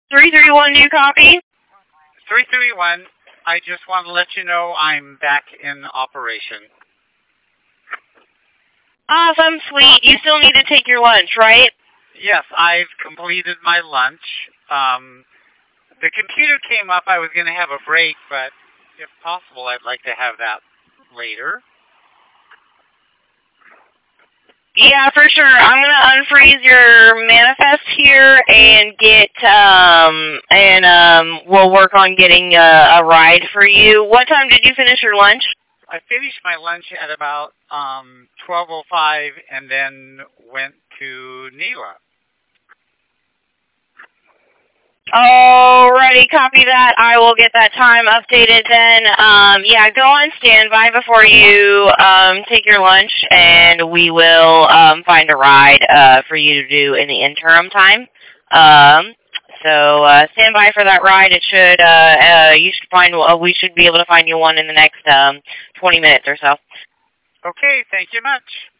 331, do you copy? 331, I just want to let you know I'm back in operation. Awesome, sweet. You still need to take your lunch, right? Yes, I've completed my lunch. The computer came up. I was going to have a break, but if possible, I'd like to have that later. Yeah, for sure. I'm gonna unfreeze your manifest here and we'll work on getting a ride for you. What time did you finish your lunch? I finished my lunch at about 12:05 and then went to Neela. Alrighty, copy that. I will get that time updated then. Yeah, go on standby before you take your lunch, and we will find a ride for you to do in the interim time. So stand by for that ride. It should we should be able to find you one in the next 20 minutes or so. Okay, thank you much.